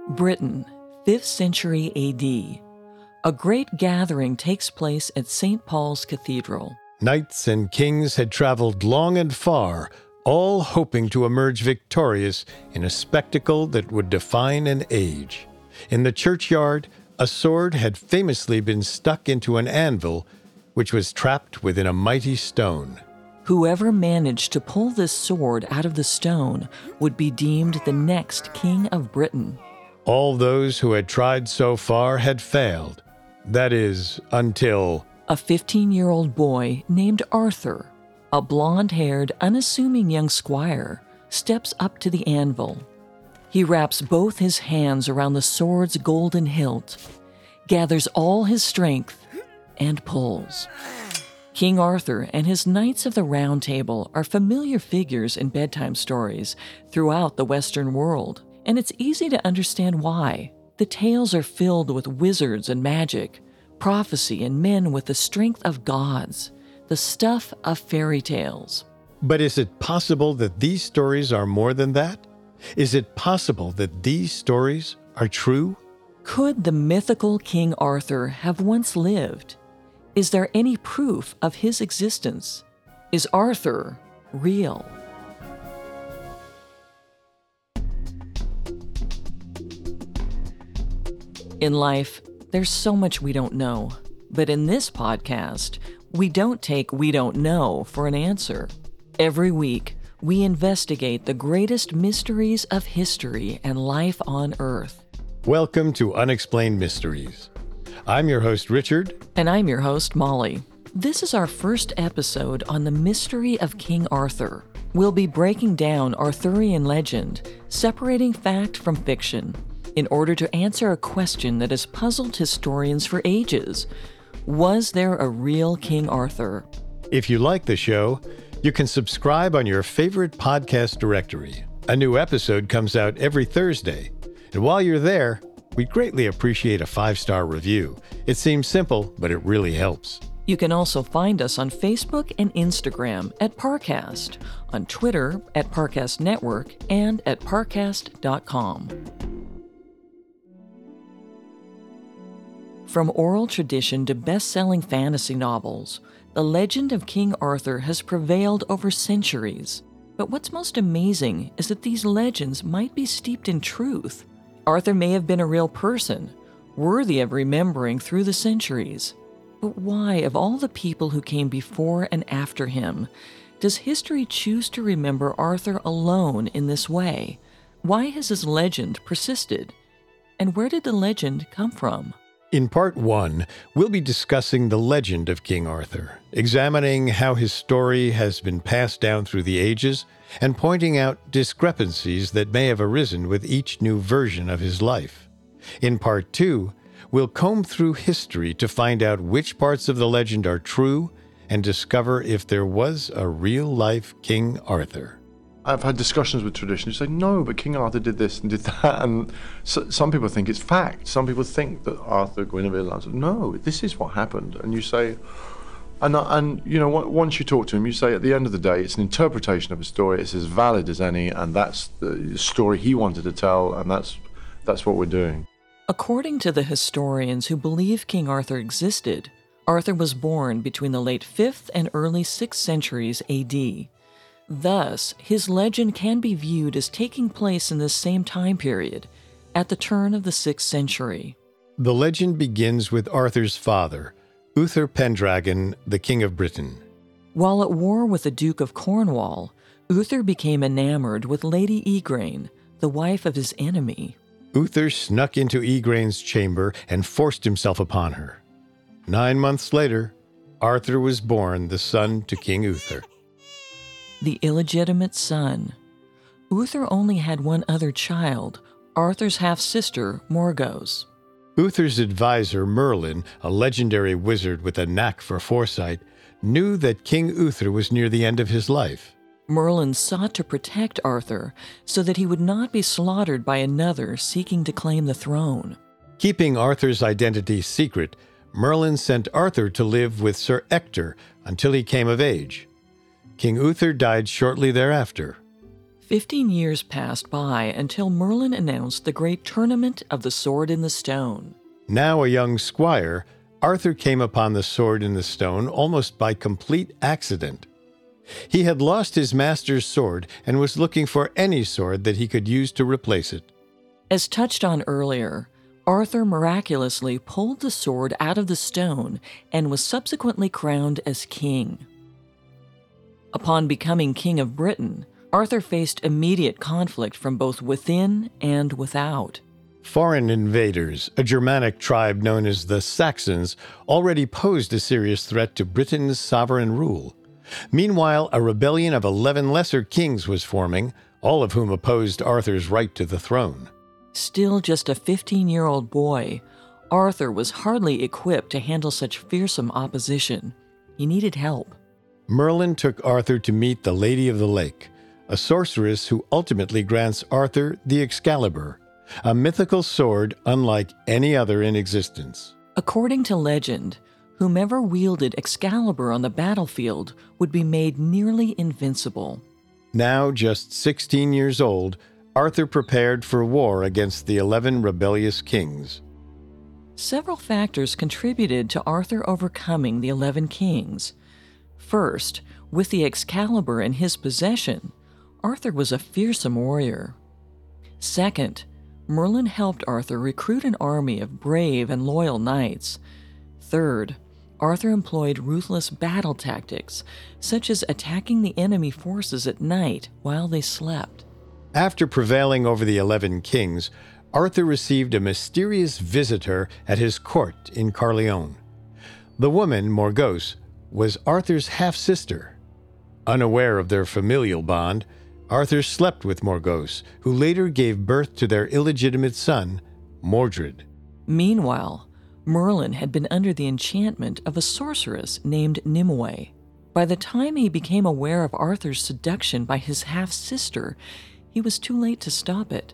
Britain, 5th century AD. A great gathering takes place at St. Paul's Cathedral. Knights and kings had traveled long and far, all hoping to emerge victorious in a spectacle that would define an age. In the churchyard, a sword had famously been stuck into an anvil, which was trapped within a mighty stone. Whoever managed to pull this sword out of the stone would be deemed the next king of Britain. All those who had tried so far had failed. That is, until a 15-year-old boy named Arthur, a blonde-haired, unassuming young squire, steps up to the anvil. He wraps both his hands around the sword's golden hilt, gathers all his strength, and pulls. King Arthur and his Knights of the Round Table are familiar figures in bedtime stories throughout the Western world, and it's easy to understand why. The tales are filled with wizards and magic, prophecy and men with the strength of gods, the stuff of fairy tales. But is it possible that these stories are more than that? Is it possible that these stories are true? Could the mythical King Arthur have once lived? Is there any proof of his existence? Is Arthur real? In life, there's so much we don't know. But in this podcast, we don't take "we don't know" for an answer. Every week, we investigate the greatest mysteries of history and life on Earth. Welcome to Unexplained Mysteries. I'm your host, Richard. And I'm your host, Molly. This is our first episode on the mystery of King Arthur. We'll be breaking down Arthurian legend, separating fact from fiction, in order to answer a question that has puzzled historians for ages. Was there a real King Arthur? If you like the show, you can subscribe on your favorite podcast directory. A new episode comes out every Thursday. And while you're there, we'd greatly appreciate a 5-star review. It seems simple, but it really helps. You can also find us on Facebook and Instagram at Parcast, on Twitter at Parcast Network, and at parcast.com. From oral tradition to best-selling fantasy novels, the legend of King Arthur has prevailed over centuries. But what's most amazing is that these legends might be steeped in truth. Arthur may have been a real person, worthy of remembering through the centuries. But why, of all the people who came before and after him, does history choose to remember Arthur alone in this way? Why has his legend persisted? And where did the legend come from? In Part 1, we'll be discussing the legend of King Arthur, examining how his story has been passed down through the ages, and pointing out discrepancies that may have arisen with each new version of his life. In Part 2, we'll comb through history to find out which parts of the legend are true and discover if there was a real-life King Arthur. I've had discussions with tradition who say, no, but King Arthur did this and did that, and some people think it's fact. Some people think that Arthur, Guinevere, no, this is what happened. And you say, and you know, once you talk to him, you say at the end of the day, it's an interpretation of a story. It's as valid as any, and that's the story he wanted to tell, and that's what we're doing. According to the historians who believe King Arthur existed, Arthur was born between the late 5th and early 6th centuries AD. Thus, his legend can be viewed as taking place in this same time period, at the turn of the 6th century. The legend begins with Arthur's father, Uther Pendragon, the King of Britain. While at war with the Duke of Cornwall, Uther became enamored with Lady Igraine, the wife of his enemy. Uther snuck into Igraine's chamber and forced himself upon her. 9 months later, Arthur was born the son to King Uther. The illegitimate son. Uther only had one other child, Arthur's half-sister, Morgause. Uther's advisor, Merlin, a legendary wizard with a knack for foresight, knew that King Uther was near the end of his life. Merlin sought to protect Arthur so that he would not be slaughtered by another seeking to claim the throne. Keeping Arthur's identity secret, Merlin sent Arthur to live with Sir Ector until he came of age. King Uther died shortly thereafter. 15 years passed by until Merlin announced the great tournament of the Sword in the Stone. Now a young squire, Arthur came upon the sword in the stone almost by complete accident. He had lost his master's sword and was looking for any sword that he could use to replace it. As touched on earlier, Arthur miraculously pulled the sword out of the stone and was subsequently crowned as king. Upon becoming king of Britain, Arthur faced immediate conflict from both within and without. Foreign invaders, a Germanic tribe known as the Saxons, already posed a serious threat to Britain's sovereign rule. Meanwhile, a rebellion of 11 lesser kings was forming, all of whom opposed Arthur's right to the throne. Still just a 15-year-old boy, Arthur was hardly equipped to handle such fearsome opposition. He needed help. Merlin took Arthur to meet the Lady of the Lake, a sorceress who ultimately grants Arthur the Excalibur, a mythical sword unlike any other in existence. According to legend, whomever wielded Excalibur on the battlefield would be made nearly invincible. Now just 16 years old, Arthur prepared for war against the 11 rebellious kings. Several factors contributed to Arthur overcoming the 11 kings. First, with the Excalibur in his possession, Arthur was a fearsome warrior. Second, Merlin helped Arthur recruit an army of brave and loyal knights. Third, Arthur employed ruthless battle tactics, such as attacking the enemy forces at night while they slept. After prevailing over the 11 kings, Arthur received a mysterious visitor at his court in Caerleon. The woman, Morgause, was Arthur's half-sister. Unaware of their familial bond, Arthur slept with Morgause, who later gave birth to their illegitimate son, Mordred. Meanwhile, Merlin had been under the enchantment of a sorceress named Nimue. By the time he became aware of Arthur's seduction by his half-sister, he was too late to stop it.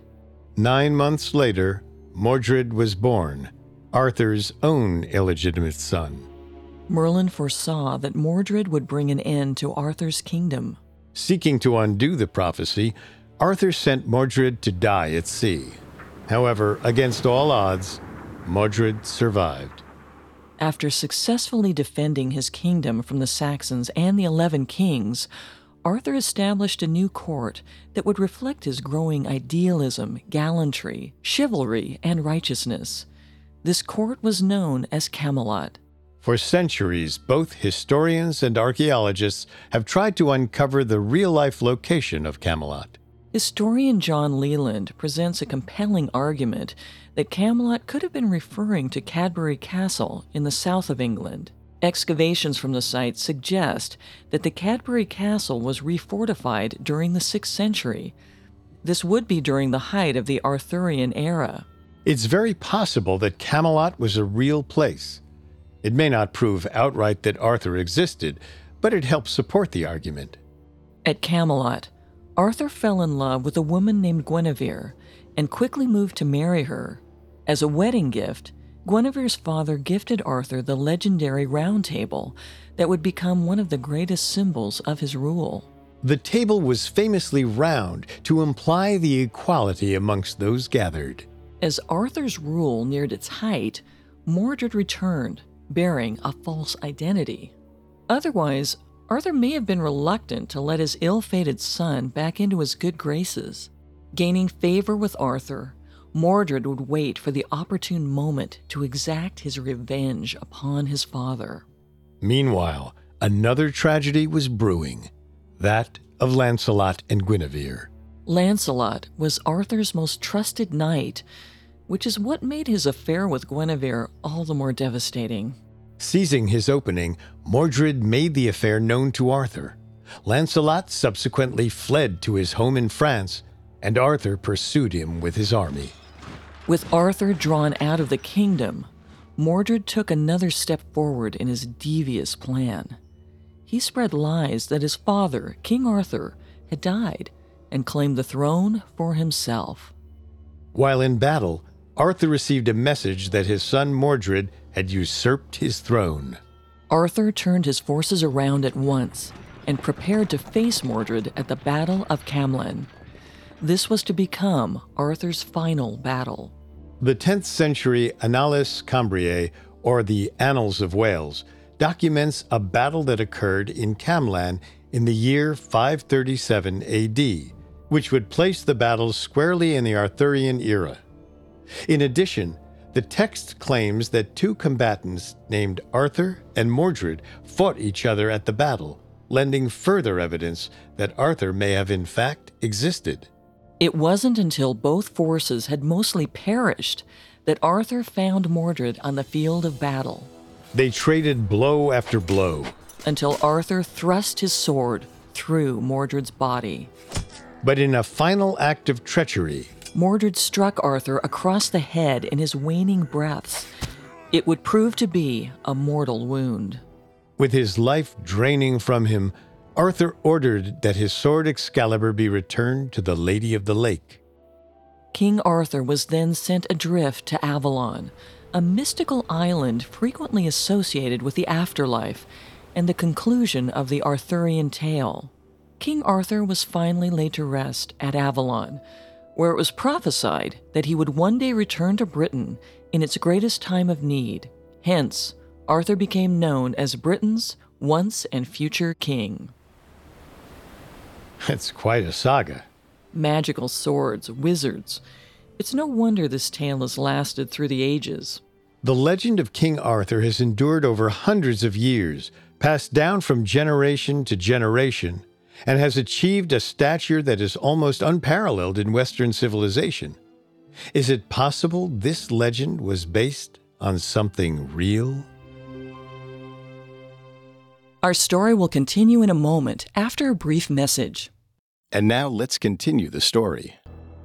9 months later, Mordred was born, Arthur's own illegitimate son. Merlin foresaw that Mordred would bring an end to Arthur's kingdom. Seeking to undo the prophecy, Arthur sent Mordred to die at sea. However, against all odds, Mordred survived. After successfully defending his kingdom from the Saxons and the 11 kings, Arthur established a new court that would reflect his growing idealism, gallantry, chivalry, and righteousness. This court was known as Camelot. For centuries, both historians and archaeologists have tried to uncover the real-life location of Camelot. Historian John Leland presents a compelling argument that Camelot could have been referring to Cadbury Castle in the south of England. Excavations from the site suggest that the Cadbury Castle was refortified during the 6th century. This would be during the height of the Arthurian era. It's very possible that Camelot was a real place. It may not prove outright that Arthur existed, but it helps support the argument. At Camelot, Arthur fell in love with a woman named Guinevere and quickly moved to marry her. As a wedding gift, Guinevere's father gifted Arthur the legendary Round Table that would become one of the greatest symbols of his rule. The table was famously round to imply the equality amongst those gathered. As Arthur's rule neared its height, Mordred returned, bearing a false identity. Otherwise, Arthur may have been reluctant to let his ill-fated son back into his good graces. Gaining favor with Arthur, Mordred would wait for the opportune moment to exact his revenge upon his father. Meanwhile, another tragedy was brewing, that of Lancelot and Guinevere. Lancelot was Arthur's most trusted knight, which is what made his affair with Guinevere all the more devastating. Seizing his opening, Mordred made the affair known to Arthur. Lancelot subsequently fled to his home in France, and Arthur pursued him with his army. With Arthur drawn out of the kingdom, Mordred took another step forward in his devious plan. He spread lies that his father, King Arthur, had died and claimed the throne for himself. While in battle, Arthur received a message that his son Mordred had usurped his throne. Arthur turned his forces around at once and prepared to face Mordred at the Battle of Camlan. This was to become Arthur's final battle. The 10th century Annales Cambriae, or the Annals of Wales, documents a battle that occurred in Camlan in the year 537 AD, which would place the battle squarely in the Arthurian era. In addition, the text claims that two combatants named Arthur and Mordred fought each other at the battle, lending further evidence that Arthur may have in fact existed. It wasn't until both forces had mostly perished that Arthur found Mordred on the field of battle. They traded blow after blow, Until Arthur thrust his sword through Mordred's body. but in a final act of treachery, Mordred struck Arthur across the head in his waning breaths. It would prove to be a mortal wound. with his life draining from him, Arthur ordered that his sword Excalibur be returned to the Lady of the Lake. King Arthur was then sent adrift to Avalon, a mystical island frequently associated with the afterlife and the conclusion of the Arthurian tale. King Arthur was finally laid to rest at Avalon, where it was prophesied that he would one day return to Britain in its greatest time of need. Hence, Arthur became known as Britain's once and future king. It's quite a saga. Magical swords, wizards. It's no wonder this tale has lasted through the ages. The legend of King Arthur has endured over hundreds of years, passed down from generation to generation, and has achieved a stature that is almost unparalleled in Western civilization. Is it possible this legend was based on something real? Our story will continue in a moment after a brief message. And now let's continue the story.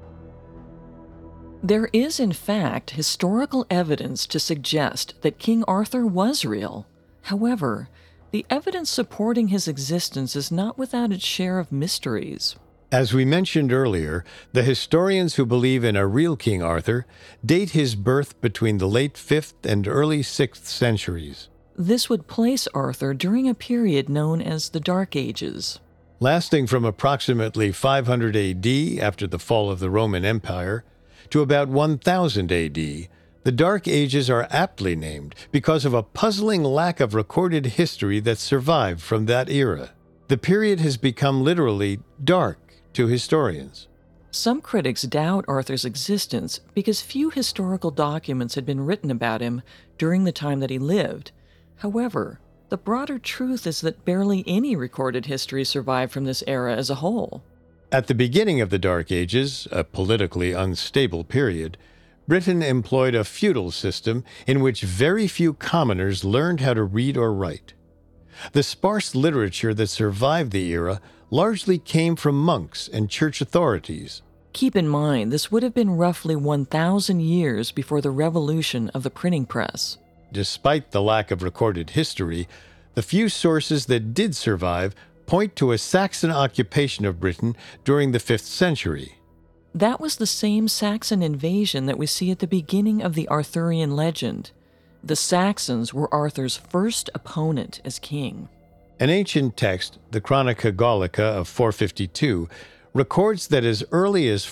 There is, in fact, historical evidence to suggest that King Arthur was real. However, the evidence supporting his existence is not without its share of mysteries. As we mentioned earlier, the historians who believe in a real King Arthur date his birth between the late 5th and early 6th centuries. This would place Arthur during a period known as the Dark Ages. Lasting from approximately 500 AD after the fall of the Roman Empire to about 1000 AD, the Dark Ages are aptly named because of a puzzling lack of recorded history that survived from that era. The period has become literally dark to historians. Some critics doubt Arthur's existence because few historical documents had been written about him during the time that he lived. However, the broader truth is that barely any recorded history survived from this era as a whole. At the beginning of the Dark Ages, a politically unstable period, Britain employed a feudal system in which very few commoners learned how to read or write. The sparse literature that survived the era largely came from monks and church authorities. Keep in mind, this would have been roughly 1,000 years before the revolution of the printing press. Despite the lack of recorded history, the few sources that did survive point to a Saxon occupation of Britain during the 5th century. That was the same Saxon invasion that we see at the beginning of the Arthurian legend. The Saxons were Arthur's first opponent as king. An ancient text, the Chronica Gallica of 452, records that as early as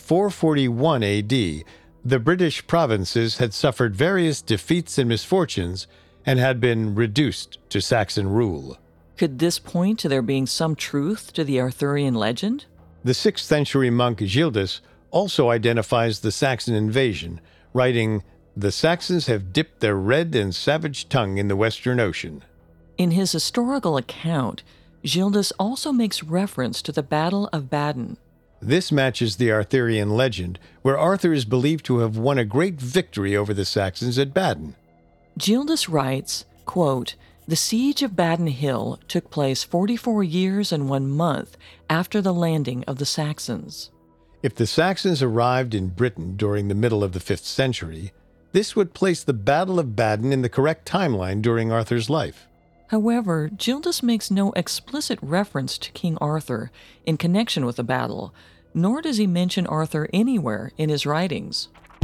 441 AD, the British provinces had suffered various defeats and misfortunes and had been reduced to Saxon rule. Could this point to there being some truth to the Arthurian legend? The 6th century monk Gildas also identifies the Saxon invasion, writing, "The Saxons have dipped their red and savage tongue in the Western Ocean." In his historical account, Gildas also makes reference to the Battle of Badon. This matches the Arthurian legend, where Arthur is believed to have won a great victory over the Saxons at Badon. Gildas writes, quote, "The siege of Badon Hill took place 44 years and 1 month after the landing of the Saxons." If the Saxons arrived in Britain during the middle of the 5th century, this would place the Battle of Badon in the correct timeline during Arthur's life. However, Gildas makes no explicit reference to King Arthur in connection with the battle, nor does he mention Arthur anywhere in his writings.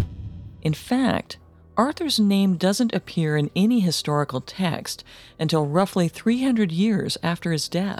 In fact, Arthur's name doesn't appear in any historical text until roughly 300 years after his death.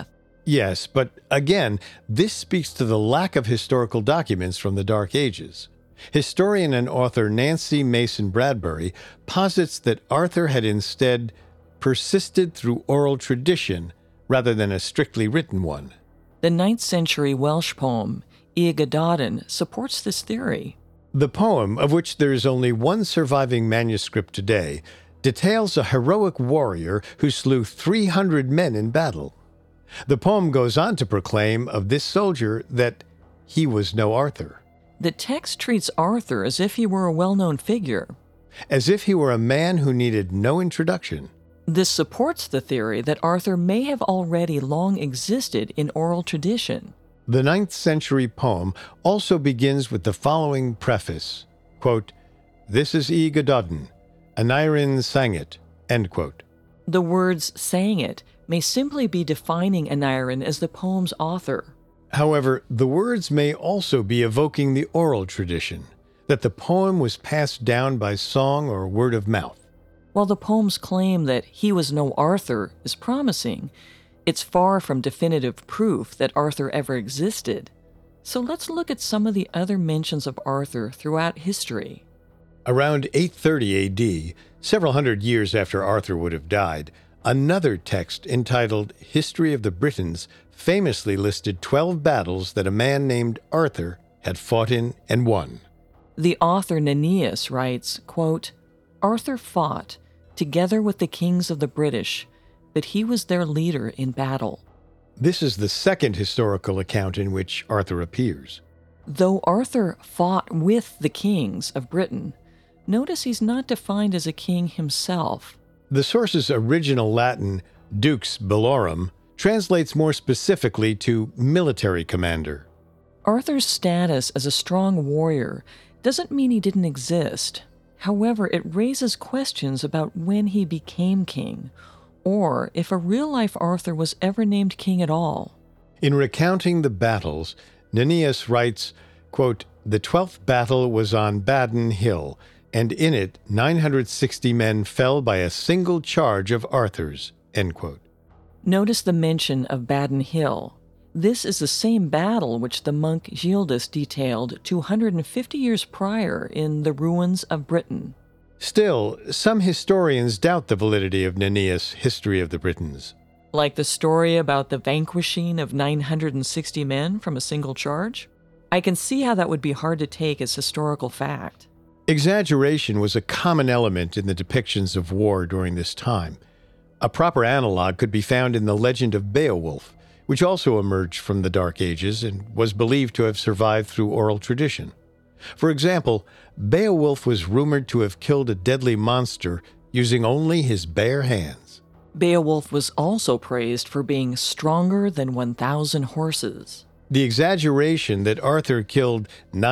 Yes, but again, this speaks to the lack of historical documents from the Dark Ages. Historian and author Nancy Mason Bradbury posits that Arthur had instead persisted through oral tradition rather than a strictly written one. The 9th century Welsh poem, Y Gododdin, supports this theory. The poem, of which there is only one surviving manuscript today, details a heroic warrior who slew 300 men in battle. The poem goes on to proclaim of this soldier that he was no Arthur. The text treats Arthur as if he were a well-known figure. As if he were a man who needed no introduction. This supports the theory that Arthur may have already long existed in oral tradition. The 9th century poem also begins with the following preface, quote, "This is Y Gododdin, Aneurin sang it," end quote. The words "sang it" may simply be defining Aneurin as the poem's author. However, the words may also be evoking the oral tradition, that the poem was passed down by song or word of mouth. While the poem's claim that he was no Arthur is promising, it's far from definitive proof that Arthur ever existed. So let's look at some of the other mentions of Arthur throughout history. Around 830 AD, several hundred years after Arthur would have died, another text entitled History of the Britons famously listed 12 battles that a man named Arthur had fought in and won. The author Nennius writes, quote, "Arthur fought, together with the kings of the British, but he was their leader in battle." This is the second historical account in which Arthur appears. Though Arthur fought with the kings of Britain, notice he's not defined as a king himself. The source's original Latin, dux bellorum, translates more specifically to military commander. Arthur's status as a strong warrior doesn't mean he didn't exist. However, it raises questions about when he became king, or if a real-life Arthur was ever named king at all. In recounting the battles, Nennius writes, quote, "The 12th battle was on Badon Hill, and in it 960 men fell by a single charge of Arthur's," end quote. Notice the mention of Badon Hill. This is the same battle which the monk Gildas detailed 250 years prior in The Ruins of Britain. Still, some historians doubt the validity of Nennius' History of the Britons. Like the story about the vanquishing of 960 men from a single charge? I can see how that would be hard to take as historical fact. Exaggeration was a common element in the depictions of war during this time. A proper analog could be found in the legend of Beowulf, which also emerged from the Dark Ages and was believed to have survived through oral tradition. For example, Beowulf was rumored to have killed a deadly monster using only his bare hands. Beowulf was also praised for being stronger than 1,000 horses. The exaggeration that Arthur killed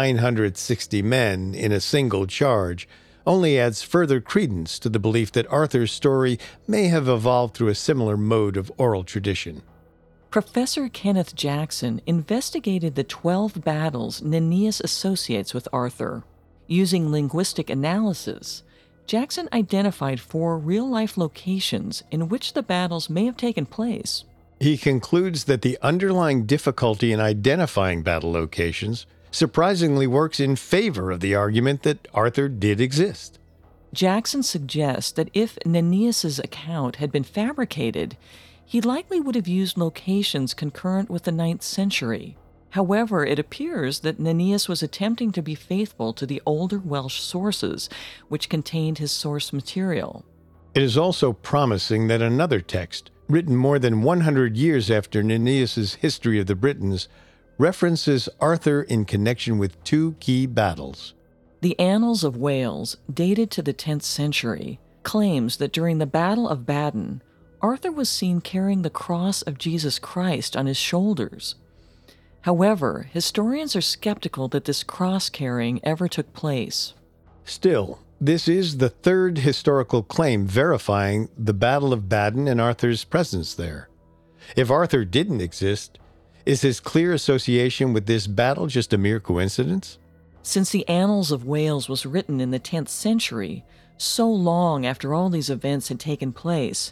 960 men in a single charge only adds further credence to the belief that Arthur's story may have evolved through a similar mode of oral tradition. Professor Kenneth Jackson investigated the 12 battles Nennius associates with Arthur. Using linguistic analysis, Jackson identified 4 real-life locations in which the battles may have taken place. He concludes that the underlying difficulty in identifying battle locations surprisingly works in favor of the argument that Arthur did exist. Jackson suggests that if Nennius's account had been fabricated, he likely would have used locations concurrent with the 9th century. However, it appears that Nennius was attempting to be faithful to the older Welsh sources, which contained his source material. It is also promising that another text, written more than 100 years after Nennius's History of the Britons, references Arthur in connection with 2 key battles. The Annals of Wales, dated to the 10th century, claims that during the Battle of Badon, Arthur was seen carrying the cross of Jesus Christ on his shoulders. However, historians are skeptical that this cross-carrying ever took place. Still, this is the 3rd historical claim verifying the Battle of Badon and Arthur's presence there. If Arthur didn't exist, is his clear association with this battle just a mere coincidence? Since the Annals of Wales was written in the 10th century, so long after all these events had taken place,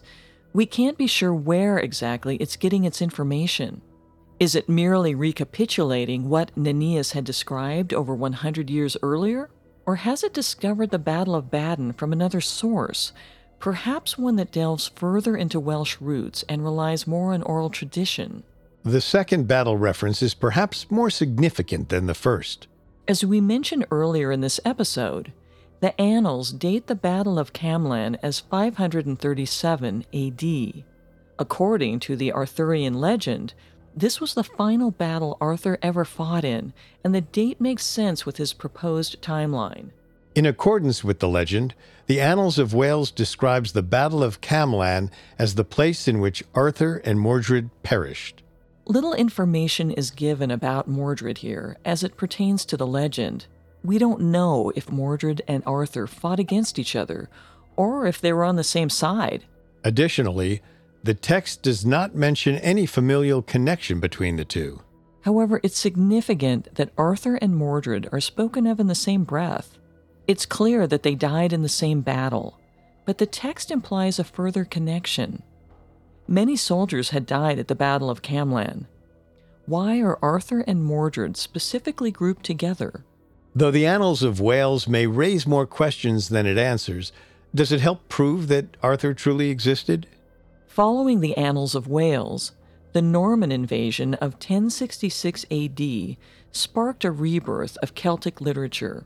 We can't be sure where exactly it's getting its information. Is it merely recapitulating what Nennius had described over 100 years earlier? Or has it discovered the Battle of Badon from another source, perhaps one that delves further into Welsh roots and relies more on oral tradition? The second battle reference is perhaps more significant than the first. As we mentioned earlier in this episode, the Annals date the Battle of Camlan as 537 AD. According to the Arthurian legend, this was the final battle Arthur ever fought in, and the date makes sense with his proposed timeline. In accordance with the legend, the Annals of Wales describes the Battle of Camlan as the place in which Arthur and Mordred perished. Little information is given about Mordred here as it pertains to the legend. We don't know if Mordred and Arthur fought against each other, or if they were on the same side. Additionally, the text does not mention any familial connection between the two. However, it's significant that Arthur and Mordred are spoken of in the same breath. It's clear that they died in the same battle, but the text implies a further connection. Many soldiers had died at the Battle of Camlan. Why are Arthur and Mordred specifically grouped together? Though the Annals of Wales may raise more questions than it answers, does it help prove that Arthur truly existed? Following the Annals of Wales, the Norman invasion of 1066 AD sparked a rebirth of Celtic literature.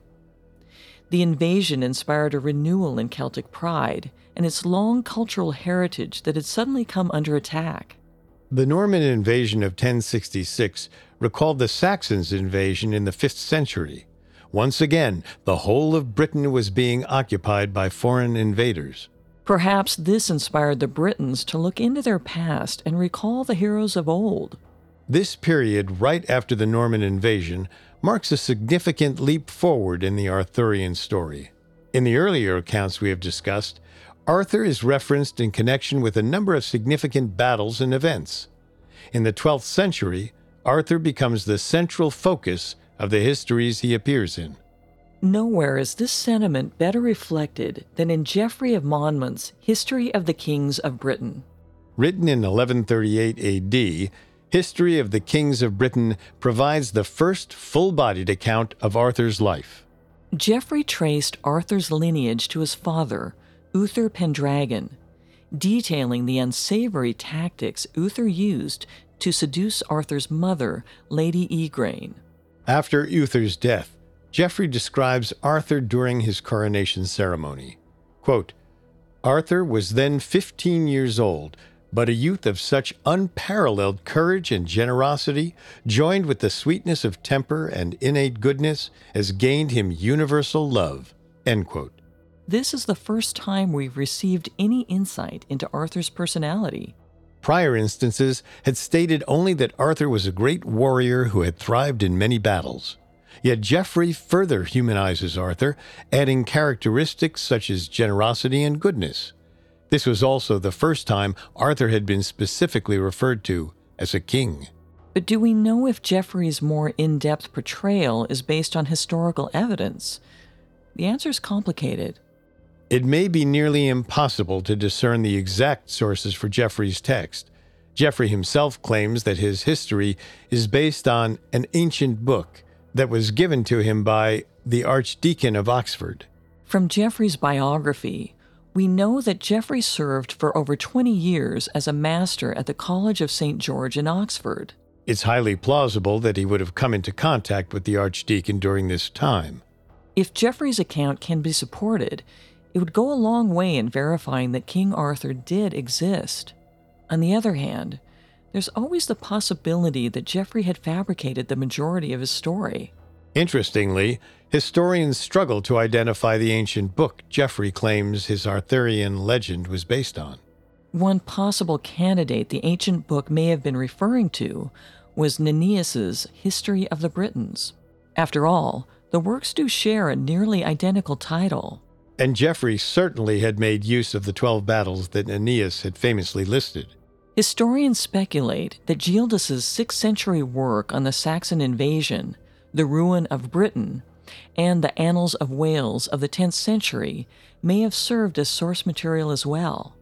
The invasion inspired a renewal in Celtic pride and its long cultural heritage that had suddenly come under attack. The Norman invasion of 1066 recalled the Saxons' invasion in the 5th century. Once again, the whole of Britain was being occupied by foreign invaders. Perhaps this inspired the Britons to look into their past and recall the heroes of old. This period, right after the Norman invasion, marks a significant leap forward in the Arthurian story. In the earlier accounts we have discussed, Arthur is referenced in connection with a number of significant battles and events. In the 12th century, Arthur becomes the central focus of the histories he appears in. Nowhere is this sentiment better reflected than in Geoffrey of Monmouth's History of the Kings of Britain. Written in 1138 AD, History of the Kings of Britain provides the first full-bodied account of Arthur's life. Geoffrey traced Arthur's lineage to his father, Uther Pendragon, detailing the unsavory tactics Uther used to seduce Arthur's mother, Lady Igraine. After Uther's death, Geoffrey describes Arthur during his coronation ceremony. Quote, Arthur was then 15 years old, but a youth of such unparalleled courage and generosity, joined with the sweetness of temper and innate goodness, as gained him universal love. End quote. This is the first time we've received any insight into Arthur's personality. Prior instances had stated only that Arthur was a great warrior who had thrived in many battles. Yet Geoffrey further humanizes Arthur, adding characteristics such as generosity and goodness. This was also the first time Arthur had been specifically referred to as a king. But do we know if Geoffrey's more in-depth portrayal is based on historical evidence? The answer is complicated. It may be nearly impossible to discern the exact sources for Geoffrey's text. Geoffrey himself claims that his history is based on an ancient book that was given to him by the Archdeacon of Oxford. From Geoffrey's biography, we know that Geoffrey served for over 20 years as a master at the College of St. George in Oxford. It's highly plausible that he would have come into contact with the Archdeacon during this time. If Geoffrey's account can be supported, it would go a long way in verifying that King Arthur did exist. On the other hand, there's always the possibility that Geoffrey had fabricated the majority of his story. Interestingly, historians struggle to identify the ancient book Geoffrey claims his Arthurian legend was based on. One possible candidate the ancient book may have been referring to was Nennius's History of the Britons. After all, the works do share a nearly identical title. And Geoffrey certainly had made use of the 12 battles that Nennius had famously listed. Historians speculate that Gildas's 6th century work on the Saxon invasion, the ruin of Britain, and the Annals of Wales of the 10th century may have served as source material as well.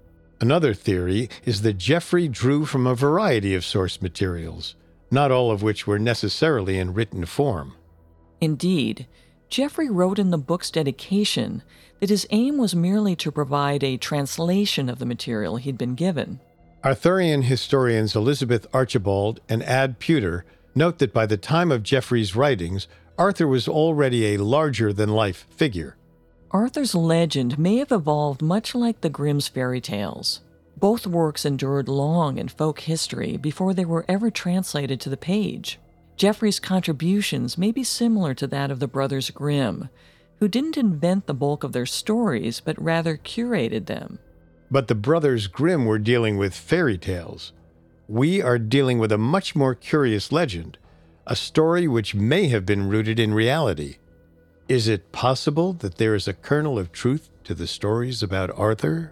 Another theory is that Geoffrey drew from a variety of source materials, not all of which were necessarily in written form. Indeed, Geoffrey wrote in the book's dedication that his aim was merely to provide a translation of the material he'd been given. Arthurian historians Elizabeth Archibald and Ad Pewter note that by the time of Geoffrey's writings, Arthur was already a larger-than-life figure. Arthur's legend may have evolved much like the Grimm's fairy tales. Both works endured long in folk history before they were ever translated to the page. Geoffrey's contributions may be similar to that of the brothers Grimm, who didn't invent the bulk of their stories, but rather curated them. But the brothers Grimm were dealing with fairy tales. We are dealing with a much more curious legend, a story which may have been rooted in reality. Is it possible that there is a kernel of truth to the stories about Arthur?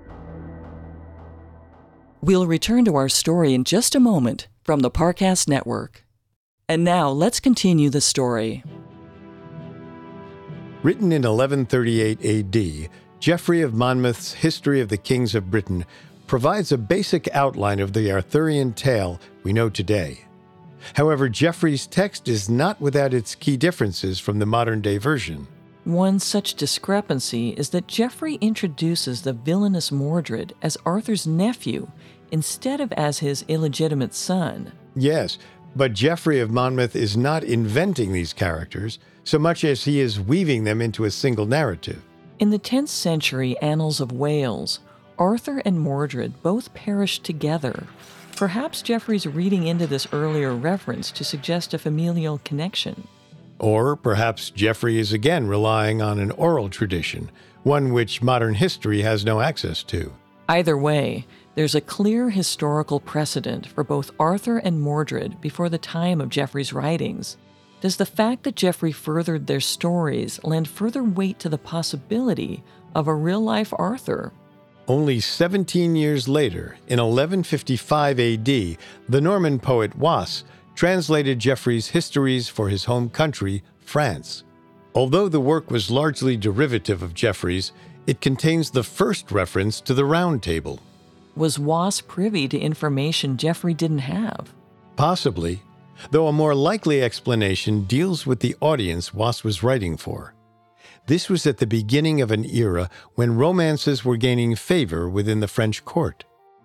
We'll return to our story in just a moment from the Parcast Network. And now let's continue the story. Written in 1138 AD, Geoffrey of Monmouth's History of the Kings of Britain provides a basic outline of the Arthurian tale we know today. However, Geoffrey's text is not without its key differences from the modern-day version. One such discrepancy is that Geoffrey introduces the villainous Mordred as Arthur's nephew instead of as his illegitimate son. Yes, but Geoffrey of Monmouth is not inventing these characters so much as he is weaving them into a single narrative. In the 10th century Annals of Wales, Arthur and Mordred both perished together. Perhaps Geoffrey's reading into this earlier reference to suggest a familial connection. Or perhaps Geoffrey is again relying on an oral tradition, one which modern history has no access to. Either way, there's a clear historical precedent for both Arthur and Mordred before the time of Geoffrey's writings. Does the fact that Geoffrey furthered their stories lend further weight to the possibility of a real-life Arthur? Only 17 years later, in 1155 AD, the Norman poet Was translated Geoffrey's histories for his home country, France. Although the work was largely derivative of Geoffrey's, it contains the first reference to the Round Table. Was Was privy to information Geoffrey didn't have? Possibly, though a more likely explanation deals with the audience Was was writing for. This was at the beginning of an era when romances were gaining favor within the French court.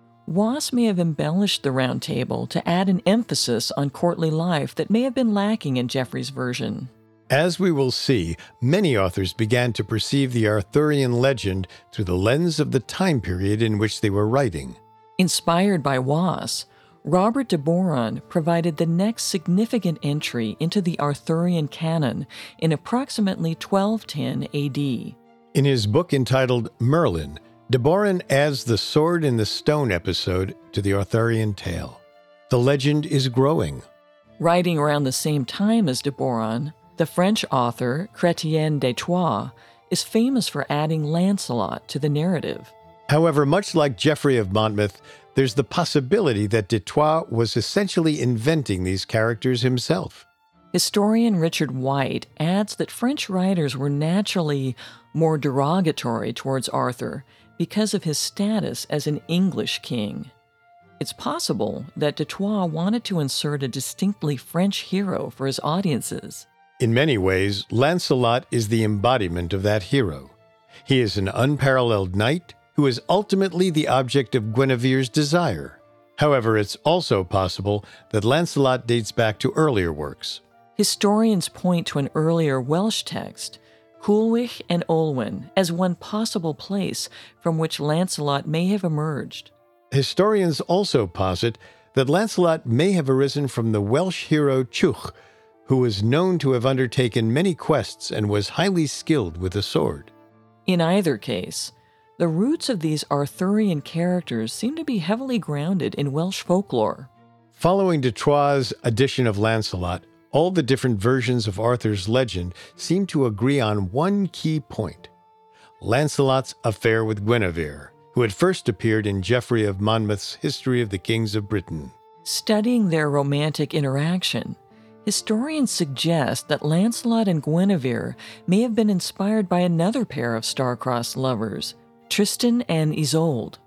Was may have embellished the Round Table to add an emphasis on courtly life that may have been lacking in Geoffrey's version. As we will see, many authors began to perceive the Arthurian legend through the lens of the time period in which they were writing. Inspired by Was, Robert de Boron provided the next significant entry into the Arthurian canon in approximately 1210 AD. In his book entitled Merlin, de Boron adds the sword in the stone episode to the Arthurian tale. The legend is growing. Writing around the same time as de Boron, the French author Chrétien de Troyes is famous for adding Lancelot to the narrative. However, much like Geoffrey of Monmouth, there's the possibility that de Troyes was essentially inventing these characters himself. Historian Richard White adds that French writers were naturally more derogatory towards Arthur because of his status as an English king. It's possible that de Troyes wanted to insert a distinctly French hero for his audiences. In many ways, Lancelot is the embodiment of that hero. He is an unparalleled knight who is ultimately the object of Guinevere's desire. However, it's also possible that Lancelot dates back to earlier works. Historians point to an earlier Welsh text, Culhwch and Olwen, as one possible place from which Lancelot may have emerged. Historians also posit that Lancelot may have arisen from the Welsh hero Chwch, who was known to have undertaken many quests and was highly skilled with the sword. In either case, the roots of these Arthurian characters seem to be heavily grounded in Welsh folklore. Following de Troyes' edition of Lancelot, all the different versions of Arthur's legend seem to agree on one key point: Lancelot's affair with Guinevere, who had first appeared in Geoffrey of Monmouth's History of the Kings of Britain. Studying their romantic interaction, historians suggest that Lancelot and Guinevere may have been inspired by another pair of star-crossed lovers, Tristan and Isolde.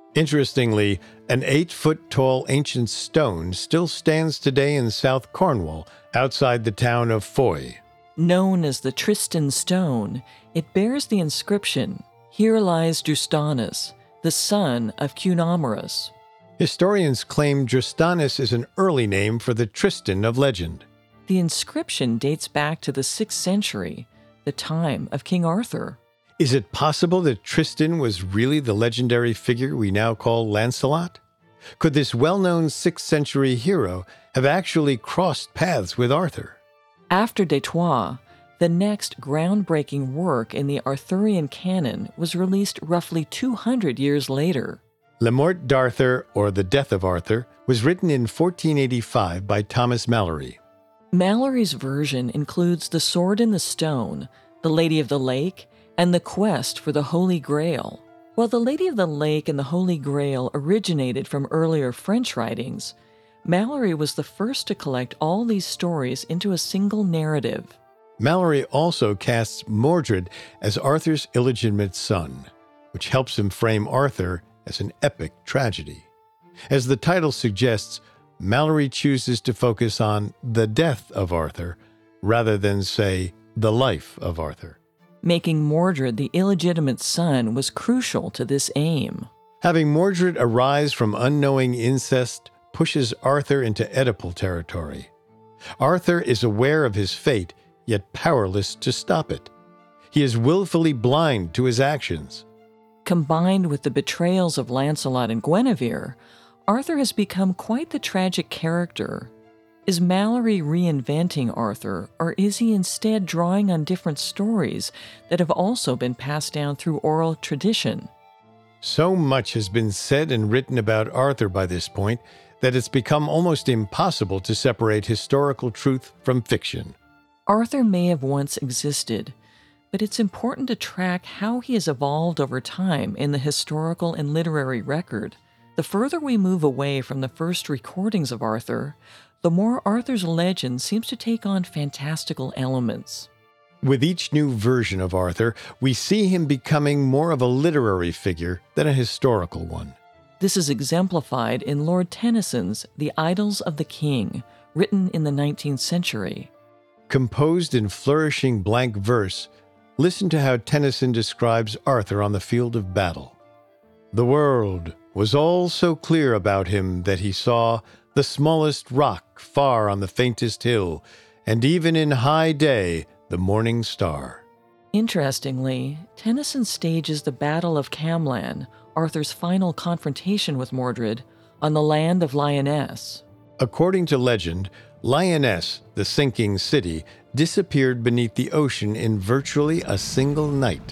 Interestingly, an 8-foot-tall ancient stone still stands today in South Cornwall, outside the town of Foy. Known as the Tristan Stone, it bears the inscription, "Here lies Drustanus, the son of Cunamaris." Historians claim Drustanus is an early name for the Tristan of legend. The inscription dates back to the 6th century, the time of King Arthur. Is it possible that Tristan was really the legendary figure we now call Lancelot? Could this well-known 6th century hero have actually crossed paths with Arthur? After Destois, the next groundbreaking work in the Arthurian canon was released roughly 200 years later. Le Mort d'Arthur, or The Death of Arthur, was written in 1485 by Thomas Malory. Malory's version includes The Sword in the Stone, The Lady of the Lake, and The Quest for the Holy Grail. While The Lady of the Lake and the Holy Grail originated from earlier French writings, Malory was the first to collect all these stories into a single narrative. Malory also casts Mordred as Arthur's illegitimate son, which helps him frame Arthur as an epic tragedy. As the title suggests, Malory chooses to focus on the death of Arthur rather than, say, the life of Arthur. Making Mordred the illegitimate son was crucial to this aim. Having Mordred arise from unknowing incest pushes Arthur into Oedipal territory. Arthur is aware of his fate, yet powerless to stop it. He is willfully blind to his actions. Combined with the betrayals of Lancelot and Guinevere, Arthur has become quite the tragic character. Is Malory reinventing Arthur, or is he instead drawing on different stories that have also been passed down through oral tradition? So much has been said and written about Arthur by this point that it's become almost impossible to separate historical truth from fiction. Arthur may have once existed, but it's important to track how he has evolved over time in the historical and literary record. The further we move away from the first recordings of Arthur, the more Arthur's legend seems to take on fantastical elements. With each new version of Arthur, we see him becoming more of a literary figure than a historical one. This is exemplified in Lord Tennyson's The Idylls of the King, written in the 19th century. Composed in flourishing blank verse, listen to how Tennyson describes Arthur on the field of battle. "The world was all so clear about him that he saw the smallest rock far on the faintest hill, and even in high day the morning star." Interestingly, Tennyson stages the Battle of Camlan, Arthur's final confrontation with Mordred, on the land of Lyonesse. According to legend, Lyonesse, the sinking city, disappeared beneath the ocean in virtually a single night.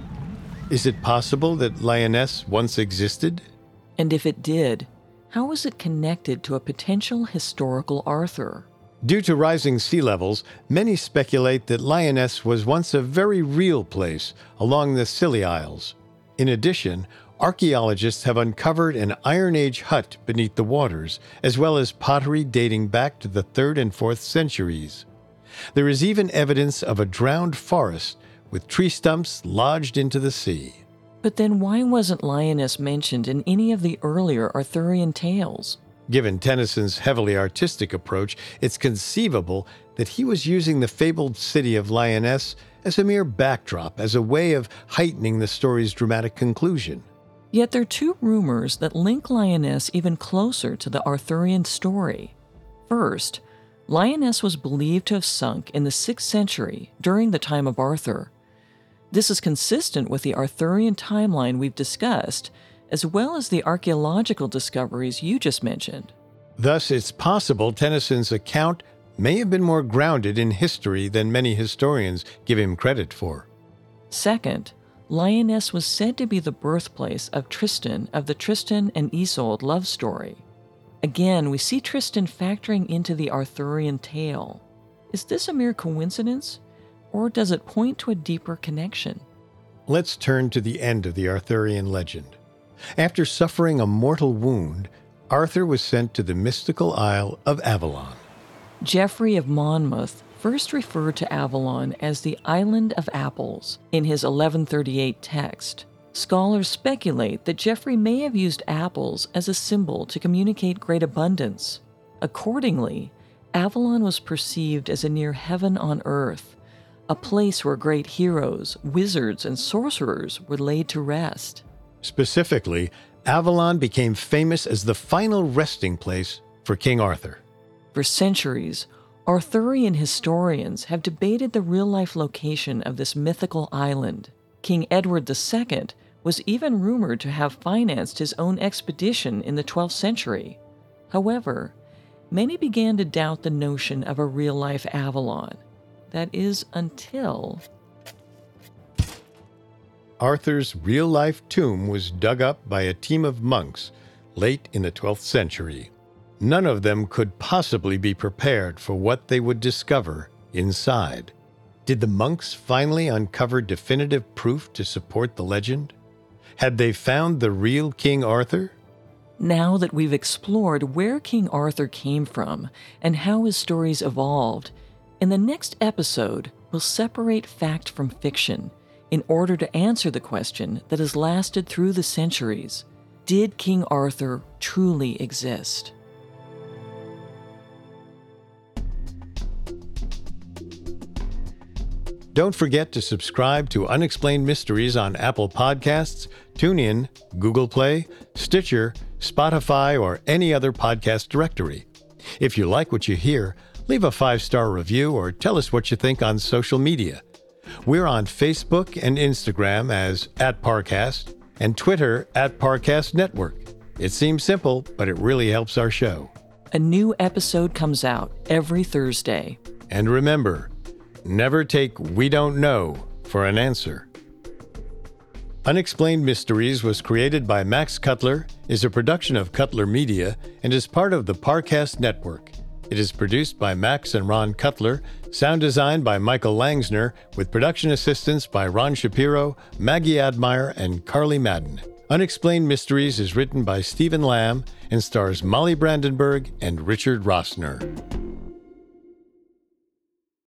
Is it possible that Lyonesse once existed? And if it did, how was it connected to a potential historical Arthur? Due to rising sea levels, many speculate that Lyonesse was once a very real place along the Scilly Isles. In addition, archaeologists have uncovered an Iron Age hut beneath the waters, as well as pottery dating back to the 3rd and 4th centuries. There is even evidence of a drowned forest with tree stumps lodged into the sea. But then why wasn't Lyonesse mentioned in any of the earlier Arthurian tales? Given Tennyson's heavily artistic approach, it's conceivable that he was using the fabled city of Lyonesse as a mere backdrop, as a way of heightening the story's dramatic conclusion. Yet there are two rumors that link Lyonesse even closer to the Arthurian story. First, Lyonesse was believed to have sunk in the 6th century during the time of Arthur. This is consistent with the Arthurian timeline we've discussed, as well as the archaeological discoveries you just mentioned. Thus, it's possible Tennyson's account may have been more grounded in history than many historians give him credit for. Second, Lyonesse was said to be the birthplace of Tristan of the Tristan and Isolde love story. Again, we see Tristan factoring into the Arthurian tale. Is this a mere coincidence, or does it point to a deeper connection? Let's turn to the end of the Arthurian legend. After suffering a mortal wound, Arthur was sent to the mystical Isle of Avalon. Geoffrey of Monmouth first referred to Avalon as the Island of Apples in his 1138 text. Scholars speculate that Geoffrey may have used apples as a symbol to communicate great abundance. Accordingly, Avalon was perceived as a near heaven on earth, a place where great heroes, wizards, and sorcerers were laid to rest. Specifically, Avalon became famous as the final resting place for King Arthur. For centuries, Arthurian historians have debated the real-life location of this mythical island. King Edward II was even rumored to have financed his own expedition in the 12th century. However, many began to doubt the notion of a real-life Avalon. That is, until Arthur's real-life tomb was dug up by a team of monks late in the 12th century. None of them could possibly be prepared for what they would discover inside. Did the monks finally uncover definitive proof to support the legend? Had they found the real King Arthur? Now that we've explored where King Arthur came from and how his stories evolved, in the next episode, we'll separate fact from fiction in order to answer the question that has lasted through the centuries. Did King Arthur truly exist? Don't forget to subscribe to Unexplained Mysteries on Apple Podcasts, TuneIn, Google Play, Stitcher, Spotify, or any other podcast directory. If you like what you hear, leave a 5-star review or tell us what you think on social media. We're on Facebook and Instagram as @Parcast and Twitter @Parcast Network. It seems simple, but it really helps our show. A new episode comes out every Thursday. And remember, never take "we don't know" for an answer. Unexplained Mysteries was created by Max Cutler, is a production of Cutler Media, and is part of the Parcast Network. It is produced by Max and Ron Cutler, sound designed by Michael Langsner, with production assistance by Ron Shapiro, Maggie Admire, and Carly Madden. Unexplained Mysteries is written by Stephen Lamb and stars Molly Brandenburg and Richard Rossner.